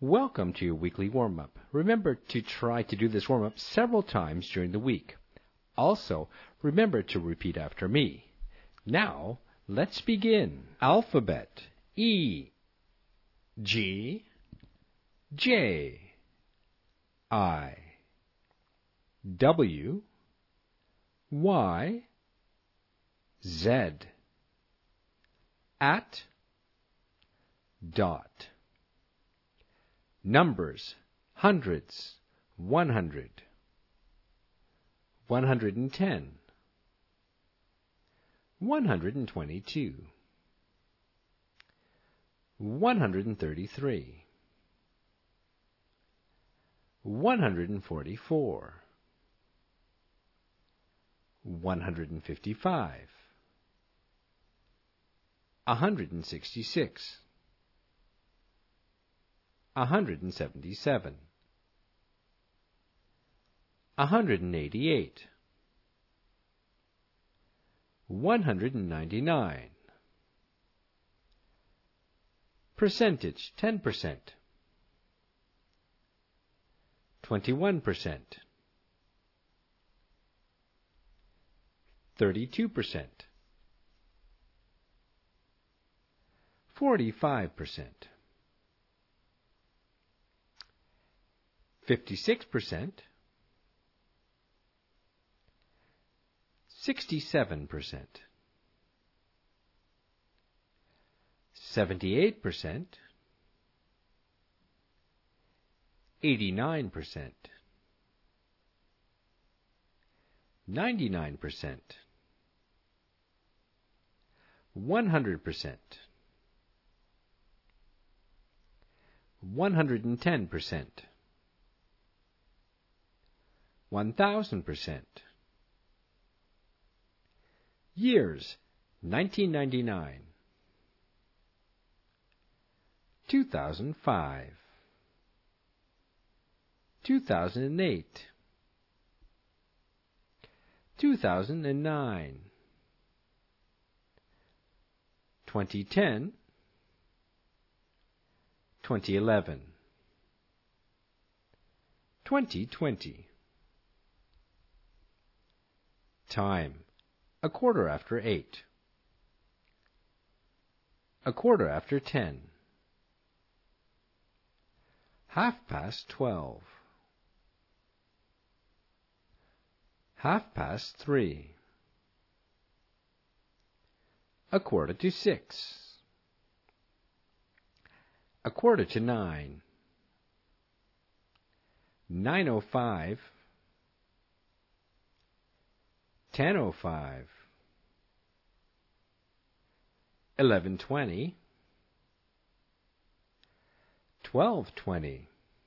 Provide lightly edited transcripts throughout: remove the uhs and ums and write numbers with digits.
Welcome to your weekly warm-up. Remember to try to do this warm-up several times during the week. Also, remember to repeat after me. Now, let's begin. Alphabet. E, G, J, I, W, Y, Z, at, dot. Numbers: hundreds, 100, 110, 122, 133, 144, 155, 166, 177, 188, 199. Percentage: 10%, 21%, 32%, 45%, 56%, 67%, 78%, 89%, 99%, 100%, 110%, 1000%. Years: 1999, 2005, 2008, 2009, 2010, 2011, 2020. Time: 8:15, 10:15, 12:30, 3:30, 5:45, 9:00, 9:05, 10:05, 11:20, 12:20.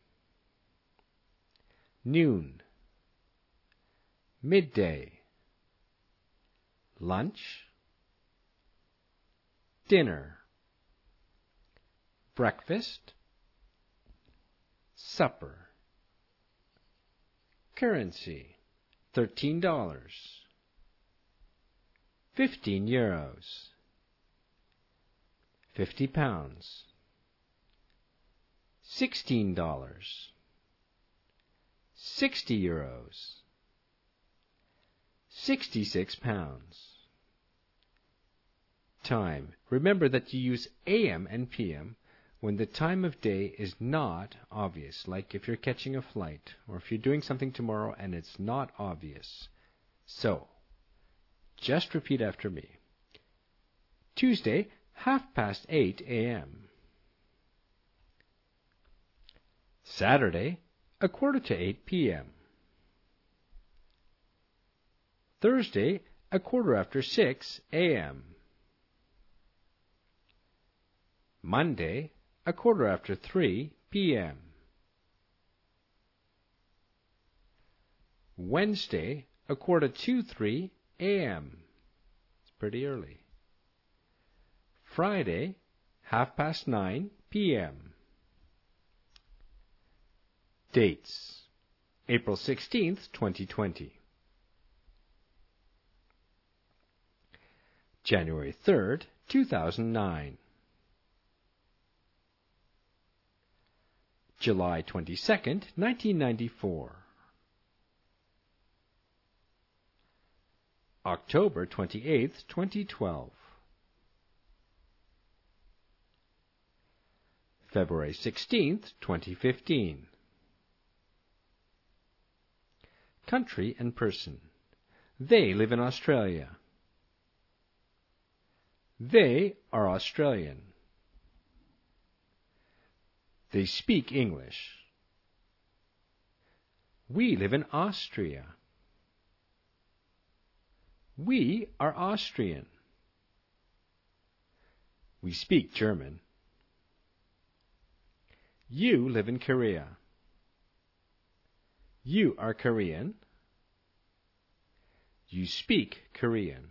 Noon, midday, lunch, dinner, breakfast, supper. Currency: $13, 15 euros, 50 pounds, $16, 60 euros, 66 pounds. Time: remember that you use AM and PM when the time of day is not obvious, like if you're catching a flight or if you're doing something tomorrow and it's not obvious. So, just repeat after me. Tuesday, 8:30 a.m. Saturday, 7:45 p.m. Thursday, 6:15 a.m. Monday, 3:15 p.m. Wednesday, 3:45 a.m. It's pretty early. Friday, 9:30 p.m. Dates: April 16th, 2020. January 3rd, 2009. July 22nd, 1994. October 28th, 2012. February 16th, 2015. Country and person. They live in Australia. They are Australian. They speak English. We live in Austria. We are Austrian. We speak German. You live in Korea. You are Korean. You speak Korean.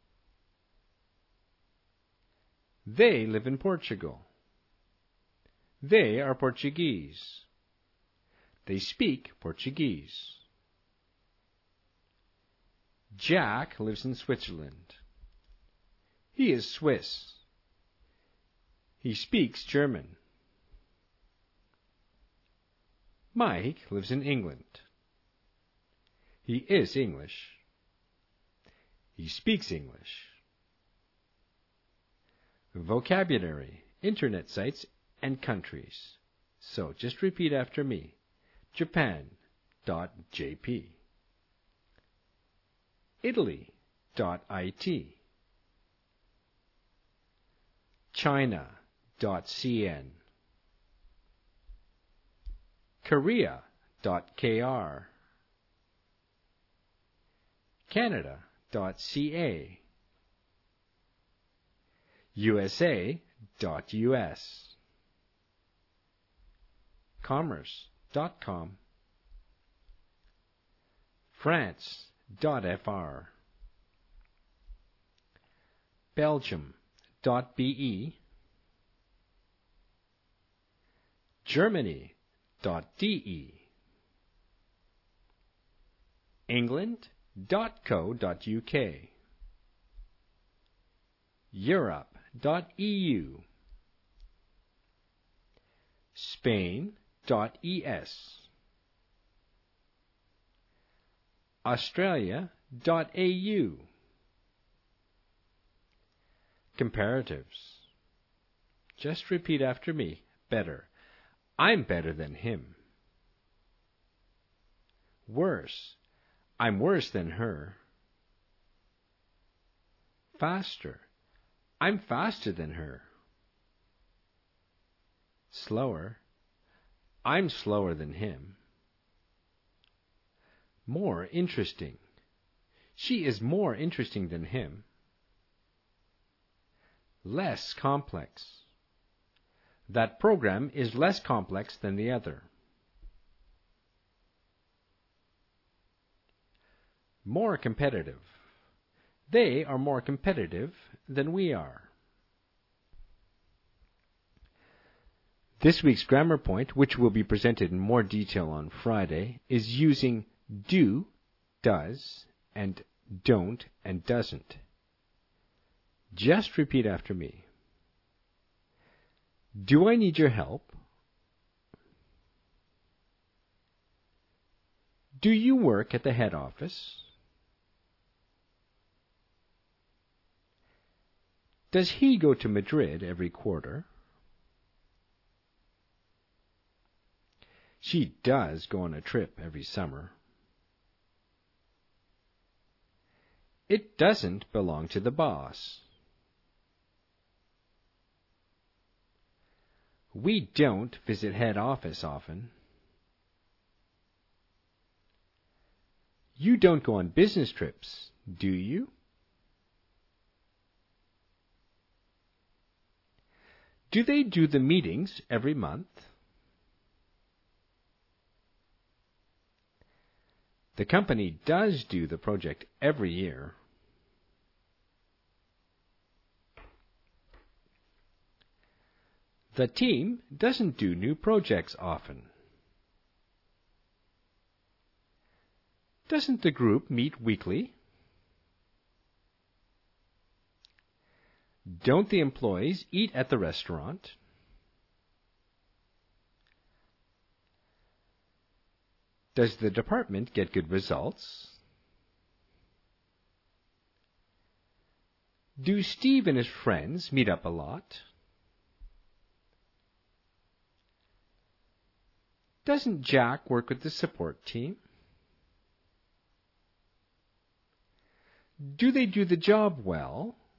They live in Portugal. They are Portuguese. They speak Portuguese. Jack lives in Switzerland. He is Swiss. He speaks German. Mike lives in England. He is English. He speaks English. Vocabulary, internet sites, and countries. So just repeat after me. Japan.jp, Italy.it, China.cn, Korea.kr, Canada.ca, USA.us, Commerce.com, France.fr, Belgium.be, Germany.de, England.co.uk, Europe.eu, Spain.es, Australia.au. Comparatives. Just repeat after me. Better. I'm better than him. Worse. I'm worse than her. Faster. I'm faster than her. Slower. I'm slower than him. More interesting. She is more interesting than him. Less complex. That program is less complex than the other. More competitive. They are more competitive than we are. This week's grammar point, which will be presented in more detail on Friday, is using do, does, and don't and doesn't. Just repeat after me. Do I need your help? Do you work at the head office? Does he go to Madrid every quarter? She does go on a trip every summer. It doesn't belong to the boss. We don't visit head office often. You don't go on business trips, do you? Do they do the meetings every month? The company does do the project every year. The team doesn't do new projects often. Doesn't the group meet weekly? Don't the employees eat at the restaurant? Does the department get good results? Do Steve and his friends meet up a lot? Doesn't Jack work with the support team? Do they do the job well?